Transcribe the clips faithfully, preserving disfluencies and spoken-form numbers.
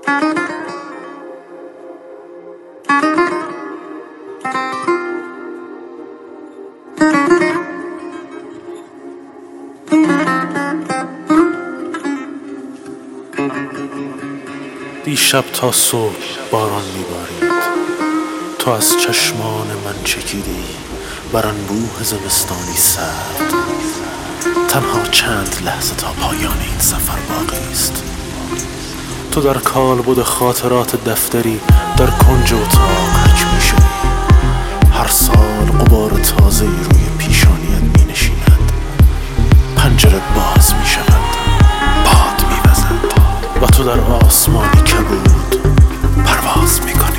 دیشب تا صبح باران میبارید، تو از چشمان من چکیدی بر انبوه زمستانی سرد. تنها چند لحظه تا پایان این سفر باقی است. تو در کالبد خاطرات دفتری در کنج اتاق حک میشدی. هر سال غبار تازه‌ای روی پیشانیت مینشیند. پنجره باز میشود، باد میوزد و تو در آسمانی کبود پرواز میکنی.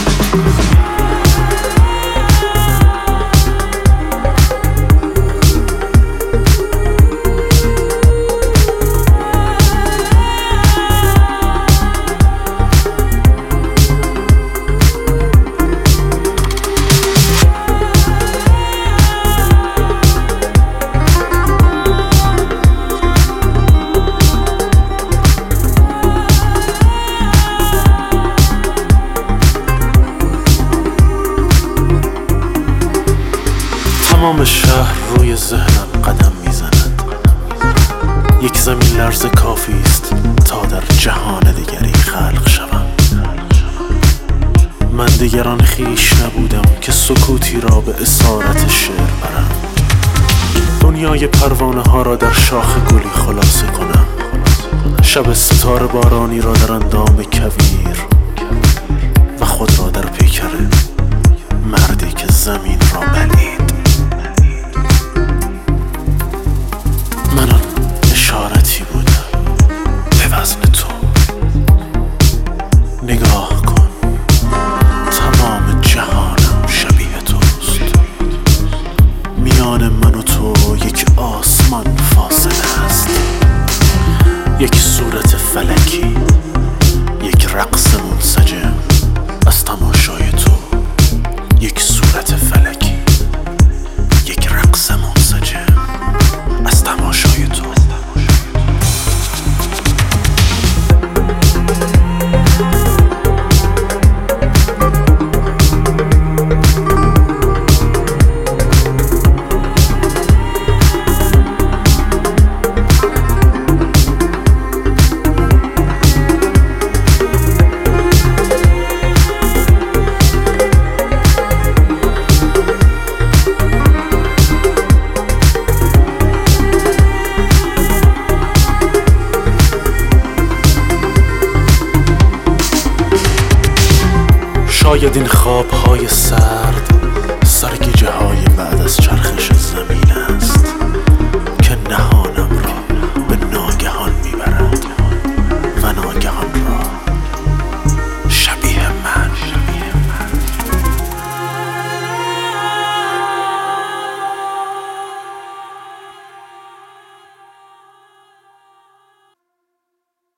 تمام شهر روی ذهنم قدم میزند. یک زمین لرزه کافی است تا در جهان دیگری خلق شوم. من دیگران خیش نبودم که سکوتی را به اسارت شعر برم. دنیای پروانه ها را در شاخ گلی خلاصه کنم. شب ستاره بارانی را در اندام کویر و خود را در پیکر مردی که زمین را بلید. من آن اشارتی بودم به وزن تو. نگاه کن، تمام جهانم شبیه توست. میان من و تو یک آسمان فاصله است. یک صورت فلکی، یک رقص منسجم از تماشای تو. یک صورت فلکی، یک رقص منسجم از تماشای تو. شاید این خوابهای سرد